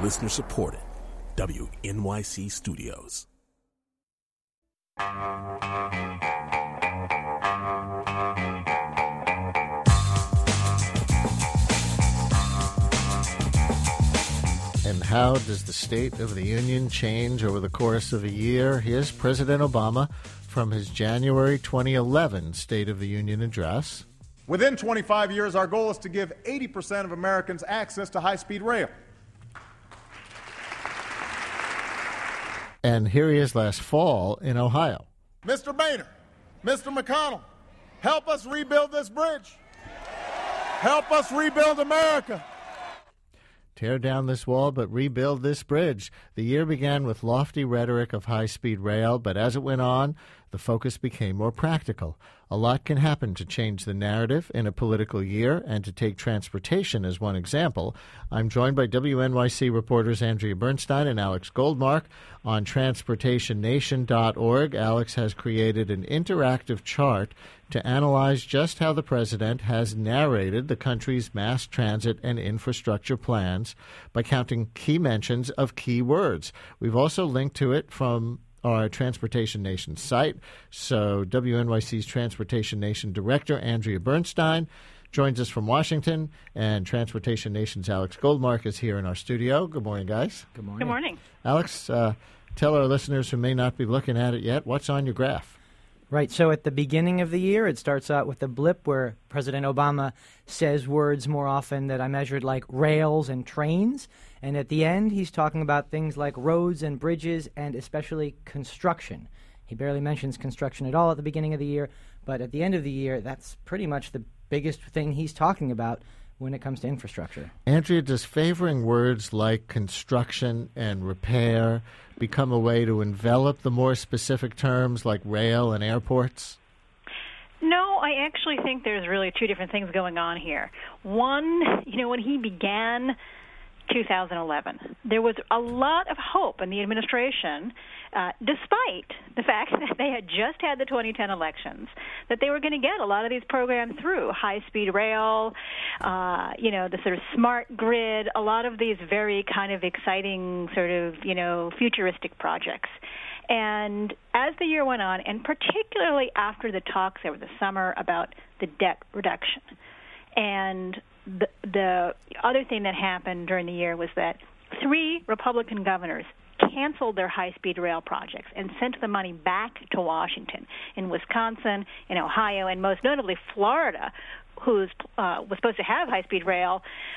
Listener supported. WNYC Studios. And how does the State of the Union change over the course of a year? Here's President Obama from his January 2011 State of the Union address. Within 25 years, our goal is to give 80% of Americans access to high-speed rail. And here he is last fall in Ohio. Mr. Boehner, Mr. McConnell, help us rebuild this bridge. Help us rebuild America. Tear down this wall, but rebuild this bridge. The year began with lofty rhetoric of high-speed rail, but as it went on, the focus became more practical. A lot can happen to change the narrative in a political year, and to take transportation as one example. I'm joined by WNYC reporters Andrea Bernstein and Alex Goldmark on TransportationNation.org. Alex has created an interactive chart to analyze just how the president has narrated the country's mass transit and infrastructure plans by counting key mentions of key words. We've also linked to it from our Transportation Nation site. So WNYC's Transportation Nation director, Andrea Bernstein, joins us from Washington, and Transportation Nation's Alex Goldmark is here in our studio. Good morning, guys. Good morning. Good morning. Alex, tell our listeners who may not be looking at it yet, what's on your graph? Right. So at the beginning of the year, it starts out with a blip where President Obama says words more often that I measured like rails and trains. And at the end, he's talking about things like roads and bridges and especially construction. He barely mentions construction at all at the beginning of the year. But at the end of the year, that's pretty much the biggest thing he's talking about when it comes to infrastructure. Andrea, does favoring words like construction and repair become a way to envelop the more specific terms like rail and airports? No, I actually think there's really two different things going on here. One, when he began 2011, there was a lot of hope in the administration, despite the fact that they had just had the 2010 elections, that they were going to get a lot of these programs through, high-speed rail, the sort of smart grid, a lot of these very kind of exciting sort of, futuristic projects. And as the year went on, and particularly after the talks over the summer about the debt reduction, and the other thing that happened during the year was that 3 Republican governors canceled their high-speed rail projects and sent the money back to Washington. In Wisconsin, in Ohio, and most notably Florida, who was supposed to have high-speed rail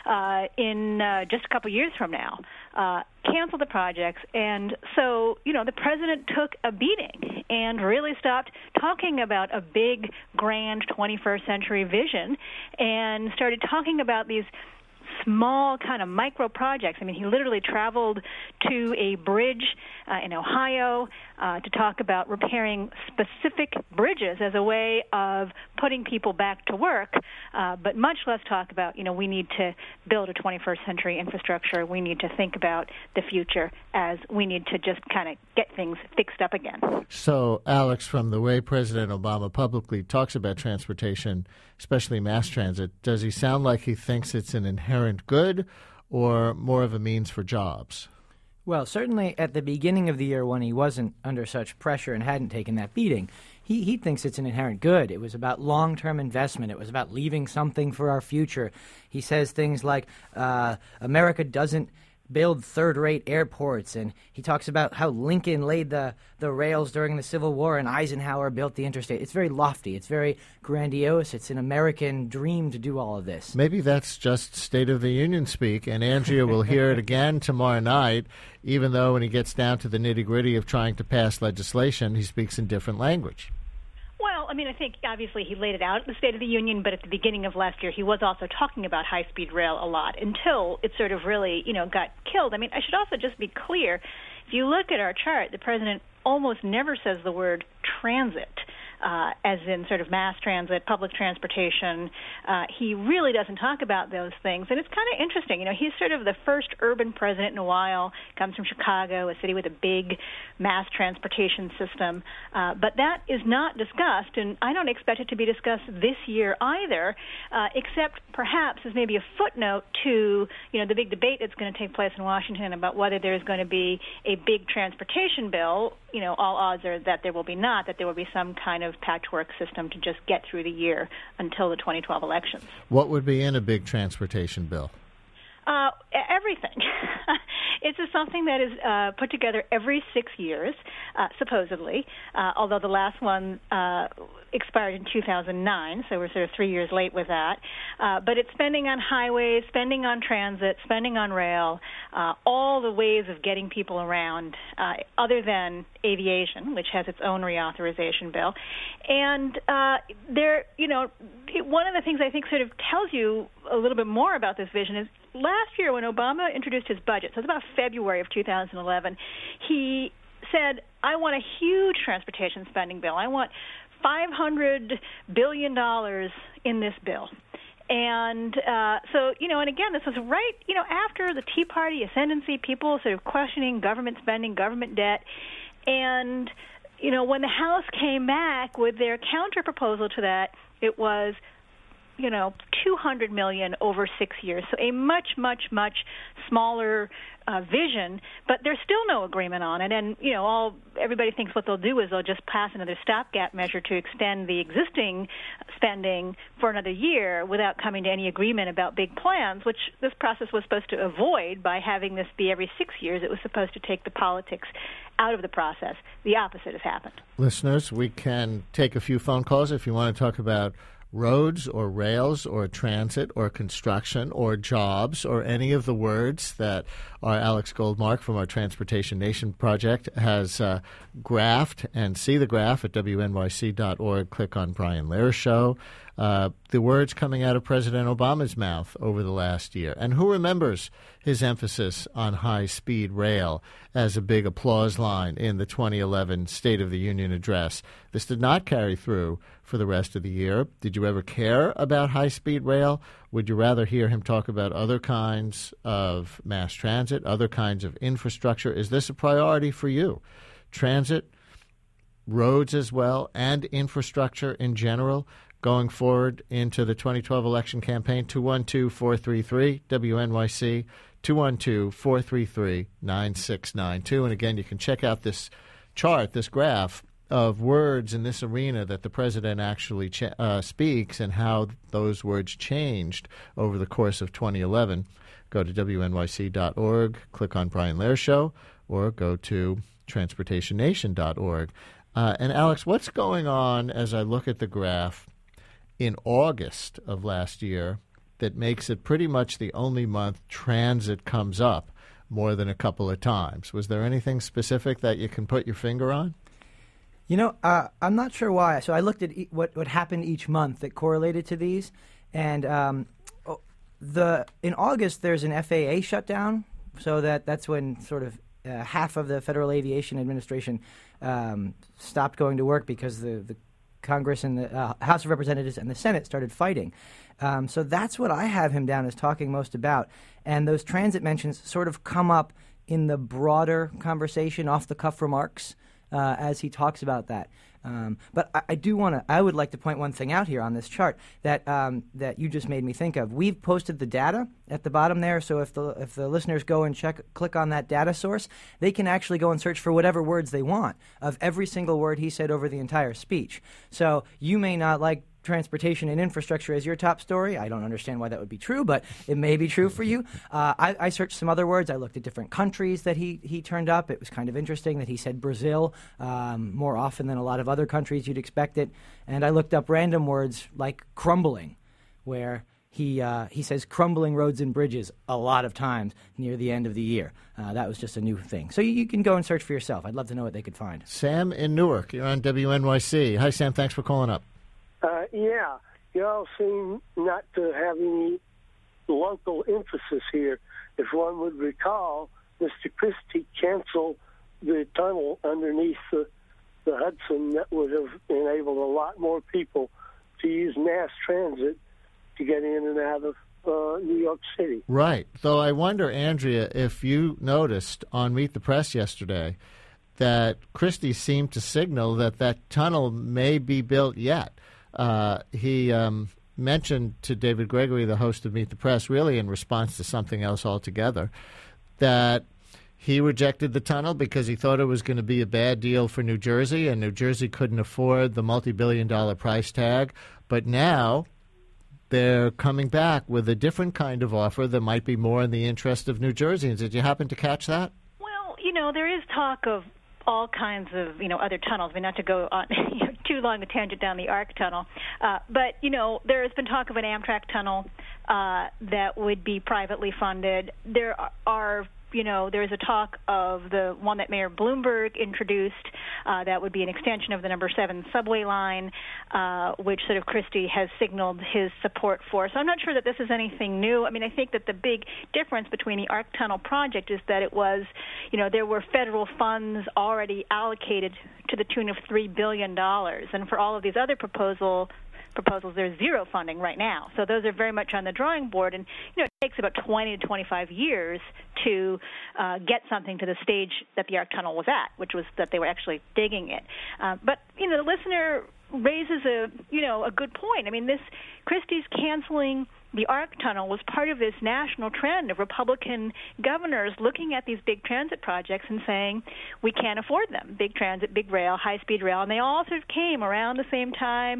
in just a couple years from now, canceled the projects. And so, the president took a beating and really stopped talking about a big, grand 21st century vision and started talking about these small kind of micro projects. I mean, he literally traveled to a bridge in Ohio to talk about repairing specific bridges as a way of putting people back to work, but much less talk about, we need to build a 21st century infrastructure. We need to think about the future as we need to just kind of get things fixed up again. So, Alex, from the way President Obama publicly talks about transportation, especially mass transit, does he sound like he thinks it's an inherent good or more of a means for jobs? Well, certainly at the beginning of the year when he wasn't under such pressure and hadn't taken that beating, he thinks it's an inherent good. It was about long-term investment. It was about leaving something for our future. He says things like America doesn't build third-rate airports, and he talks about how Lincoln laid the rails during the Civil War and Eisenhower built the interstate. It's very lofty. It's very grandiose. It's an American dream to do all of this. Maybe that's just State of the Union speak, and Andrea will hear it again tomorrow night, even though when he gets down to the nitty-gritty of trying to pass legislation, he speaks in different language. Well, I mean, I think obviously he laid it out at the State of the Union, but at the beginning of last year he was also talking about high-speed rail a lot until it sort of really, got killed. I mean, I should also just be clear. If you look at our chart, the president almost never says the word transit. as in sort of mass transit, public transportation. He really doesn't talk about those things, and it's kind of interesting. He's sort of the first urban president in a while, comes from Chicago, a city with a big mass transportation system, but that is not discussed, and I don't expect it to be discussed this year either, except perhaps as maybe a footnote to, the big debate that's going to take place in Washington about whether there's going to be a big transportation bill. All odds are that there will be not, that there will be some kind of patchwork system to just get through the year until the 2012 elections. What would be in a big transportation bill? Everything. It's something that is put together every 6 years, supposedly, although the last one expired in 2009, so we're sort of 3 years late with that. But it's spending on highways, spending on transit, spending on rail, all the ways of getting people around, other than aviation, which has its own reauthorization bill. And one of the things I think sort of tells you a little bit more about this vision is last year when Obama introduced his budget, so it's about February of 2011, he said, I want a huge transportation spending bill. I want $500 billion in this bill. And and again, this was right, after the Tea Party ascendancy, people sort of questioning government spending, government debt. And, when the House came back with their counter proposal to that, it was $200 million over 6 years. So a much, much, much smaller vision, but there's still no agreement on it. And, everybody thinks what they'll do is they'll just pass another stopgap measure to extend the existing spending for another year without coming to any agreement about big plans, which this process was supposed to avoid by having this be every 6 years. It was supposed to take the politics out of the process. The opposite has happened. Listeners, we can take a few phone calls if you want to talk about roads or rails or transit or construction or jobs or any of the words that our Alex Goldmark from our Transportation Nation project has graphed. And see the graph at WNYC.org. Click on Brian Lehrer's show. The words coming out of President Obama's mouth over the last year. And who remembers his emphasis on high-speed rail as a big applause line in the 2011 State of the Union address? This did not carry through for the rest of the year. Did you ever care about high-speed rail? Would you rather hear him talk about other kinds of mass transit, other kinds of infrastructure? Is this a priority for you? Transit, roads as well, and infrastructure in general going forward into the 2012 election campaign? 212-433-WNYC, 212-433-9692. And again, you can check out this chart, this graph of words in this arena that the president actually speaks and how those words changed over the course of 2011. Go to WNYC.org, click on Brian Lehrer's show, or go to TransportationNation.org. And Alex, what's going on as I look at the graph in August of last year that makes it pretty much the only month transit comes up more than a couple of times? Was there anything specific that you can put your finger on? I'm not sure why. So I looked at what happened each month that correlated to these, and in August there's an FAA shutdown, so that's when sort of half of the Federal Aviation Administration stopped going to work because the Congress and the House of Representatives and the Senate started fighting. So that's what I have him down as talking most about. And those transit mentions sort of come up in the broader conversation, off-the-cuff remarks, as he talks about that. But I would like to point one thing out here on this chart that you just made me think of. We've posted the data at the bottom there, so if the listeners go and click on that data source, they can actually go and search for whatever words they want of every single word he said over the entire speech. So you may not like transportation and infrastructure as your top story. I don't understand why that would be true, but it may be true for you. I searched some other words. I looked at different countries that he turned up. It was kind of interesting that he said Brazil more often than a lot of other countries you'd expect it. And I looked up random words like crumbling, where he says crumbling roads and bridges a lot of times near the end of the year. That was just a new thing. So you can go and search for yourself. I'd love to know what they could find. Sam in Newark, you're on WNYC. Hi, Sam. Thanks for calling up. Yeah, y'all seem not to have any local emphasis here. If one would recall, Mr. Christie canceled the tunnel underneath the the Hudson that would have enabled a lot more people to use mass transit to get in and out of New York City. Right. Though I wonder, Andrea, if you noticed on Meet the Press yesterday that Christie seemed to signal that that tunnel may be built yet. He mentioned to David Gregory, the host of Meet the Press, really in response to something else altogether, that he rejected the tunnel because he thought it was going to be a bad deal for New Jersey, and New Jersey couldn't afford the multi-billion-dollar price tag. But now they're coming back with a different kind of offer that might be more in the interest of New Jerseyans. Did you happen to catch that? Well, there is talk of all kinds of, other tunnels. I mean, not to go on too long a tangent down the ARC tunnel, but, there has been talk of an Amtrak tunnel that would be privately funded. There are there is a talk of the one that Mayor Bloomberg introduced that would be an extension of the number 7 subway line, which sort of Christie has signaled his support for. So I'm not sure that this is anything new. I mean, I think that the big difference between the ARC Tunnel project is that it was, there were federal funds already allocated to the tune of $3 billion. And for all of these other proposals, there's zero funding right now. So those are very much on the drawing board. And, it takes about 20 to 25 years to get something to the stage that the ARC Tunnel was at, which was that they were actually digging it. But, the listener raises a good point. I mean, Christie's canceling the ARC Tunnel was part of this national trend of Republican governors looking at these big transit projects and saying, we can't afford them. Big transit, big rail, high-speed rail. And they all sort of came around the same time.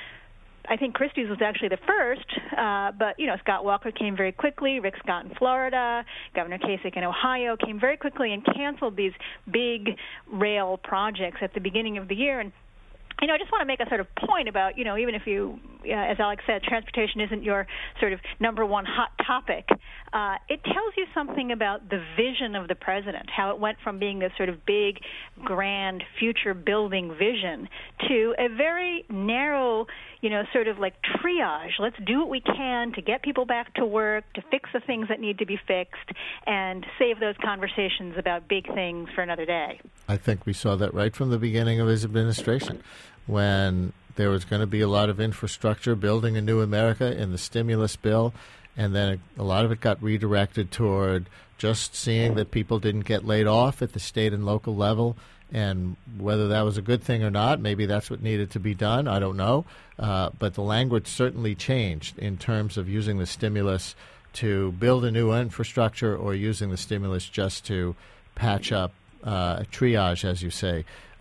I think Christie's was actually the first, but, Scott Walker came very quickly. Rick Scott in Florida, Governor Kasich in Ohio came very quickly and canceled these big rail projects at the beginning of the year. And I just want to make a sort of point about, even if you, as Alex said, transportation isn't your sort of number one hot topic, it tells you something about the vision of the president, how it went from being this sort of big, grand, future-building vision to a very narrow, sort of like triage. Let's do what we can to get people back to work, to fix the things that need to be fixed, and save those conversations about big things for another day. I think we saw that right from the beginning of his administration, when there was going to be a lot of infrastructure, building a new America in the stimulus bill, and then a lot of it got redirected toward just seeing that people didn't get laid off at the state and local level. And whether that was a good thing or not, maybe that's what needed to be done. I don't know. But the language certainly changed in terms of using the stimulus to build a new infrastructure or using the stimulus just to patch up, triage, as you say,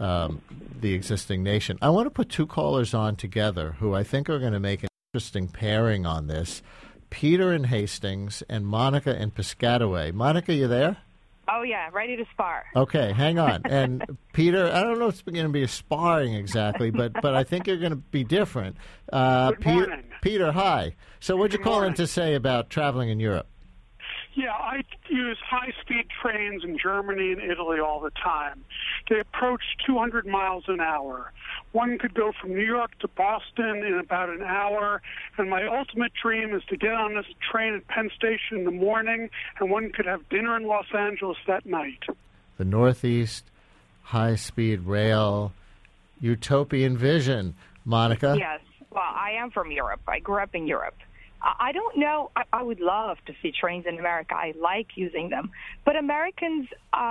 the existing nation. I want to put two callers on together who I think are going to make an interesting pairing on this. Peter in Hastings and Monica in Piscataway. Monica, you there? Oh, yeah, ready to spar. Okay, hang on. And Peter, I don't know if it's going to be a sparring exactly, but I think you're going to be different. Good morning. Peter, hi. So what'd you call in to say about traveling in Europe? Yeah, I use high-speed trains in Germany and Italy all the time. They approach 200 miles an hour. One could go from New York to Boston in about an hour, and my ultimate dream is to get on this train at Penn Station in the morning, and one could have dinner in Los Angeles that night. The Northeast high-speed rail utopian vision. Monica? Yes. Well, I am from Europe. I grew up in Europe. I don't know. I would love to see trains in America. I like using them. But America's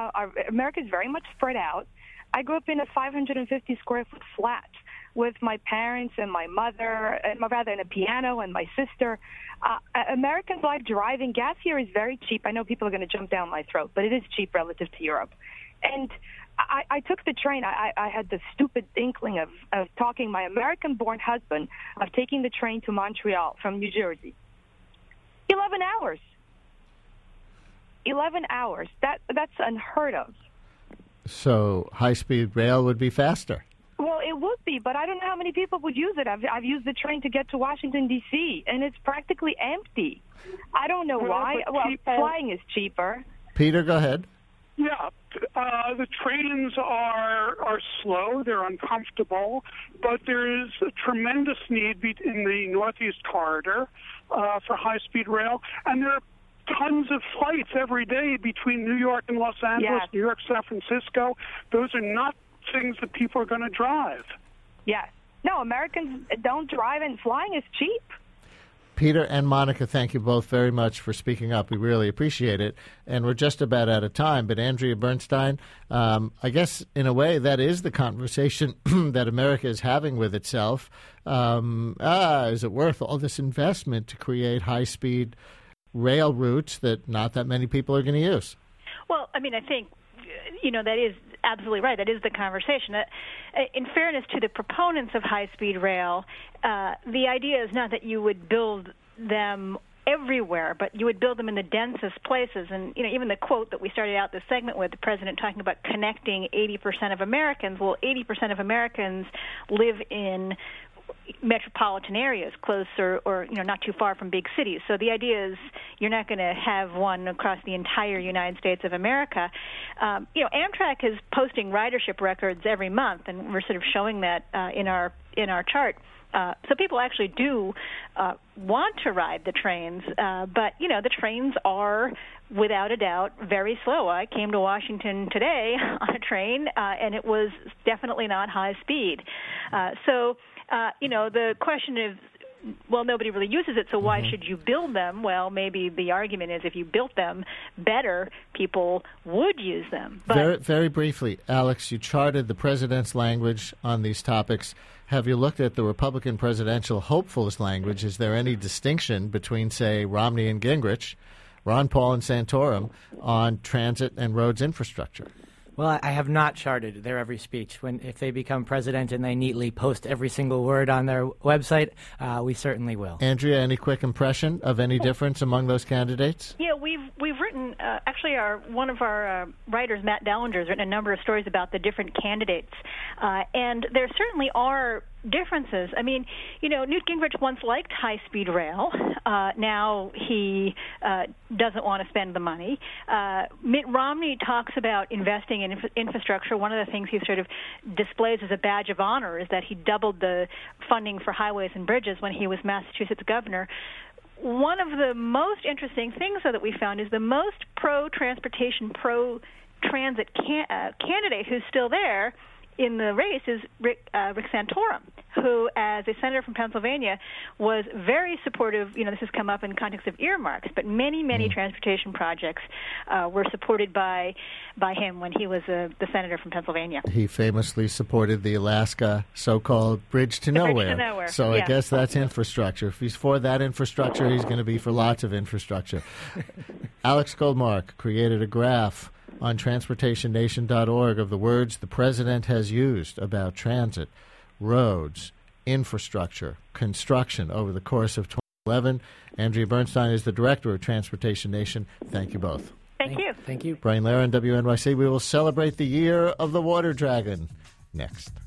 very much spread out. I grew up in a 550-square-foot flat with my parents and my mother, and a piano and my sister. Americans like driving. Gas here is very cheap. I know people are going to jump down my throat, but it is cheap relative to Europe. And I took the train. I had the stupid inkling of talking my American-born husband of taking the train to Montreal from New Jersey. 11 hours. 11 hours. That's unheard of. So high-speed rail would be faster. Well, it would be, but I don't know how many people would use it. I've used the train to get to Washington, D.C., and it's practically empty. I don't know why. Well, flying is cheaper. Peter, go ahead. Yeah, the trains are slow, they're uncomfortable, but there is a tremendous need in the Northeast Corridor for high-speed rail, and there are tons of flights every day between New York and Los Angeles, yes. New York, San Francisco. Those are not things that people are going to drive. Yes. No, Americans don't drive, and flying is cheap. Peter and Monica, thank you both very much for speaking up. We really appreciate it. And we're just about out of time. But Andrea Bernstein, I guess in a way that is the conversation that America is having with itself. Is it worth all this investment to create high-speed rail routes that not that many people are going to use? Well, I mean, I think, that is absolutely right. That is the conversation. In fairness to the proponents of high-speed rail, the idea is not that you would build them everywhere, but you would build them in the densest places. And, even the quote that we started out this segment with, the president talking about connecting 80% of Americans. Well, 80% of Americans live in metropolitan areas, close or not too far from big cities. So the idea is you're not going to have one across the entire United States of America. Amtrak is posting ridership records every month, and we're sort of showing that in our chart. So people actually do want to ride the trains, but the trains are, without a doubt, very slow. I came to Washington today on a train, and it was definitely not high speed. The question is, well, nobody really uses it, so why should you build them? Well, maybe the argument is if you built them better, people would use them. But very, very briefly, Alex, you charted the president's language on these topics. Have you looked at the Republican presidential hopefuls language? Is there any distinction between, say, Romney and Gingrich, Ron Paul and Santorum on transit and roads infrastructure? Well, I have not charted their every speech. If they become president and they neatly post every single word on their website, we certainly will. Andrea, any quick impression of any difference among those candidates? Yeah, we've written, actually one of our writers, Matt Dallinger, has written a number of stories about the different candidates. And there certainly are differences. I mean, Newt Gingrich once liked high-speed rail. Now he doesn't want to spend the money. Mitt Romney talks about investing in infrastructure. One of the things he sort of displays as a badge of honor is that he doubled the funding for highways and bridges when he was Massachusetts governor. One of the most interesting things, though, that we found is the most pro-transportation, pro-transit candidate who's still there in the race is Rick Santorum, who, as a senator from Pennsylvania, was very supportive. This has come up in context of earmarks, but many transportation projects were supported by him when he was the senator from Pennsylvania. He famously supported the Alaska so-called Bridge to Nowhere. Bridge to Nowhere. So I guess that's infrastructure. If he's for that infrastructure, he's going to be for lots of infrastructure. Alex Goldmark created a graph on transportationnation.org of the words the president has used about transit, roads, infrastructure, construction over the course of 2011. Andrea Bernstein is the director of Transportation Nation. Thank you both. Thank you. Thank you. Brian Lehrer on WNYC. We will celebrate the year of the water dragon next.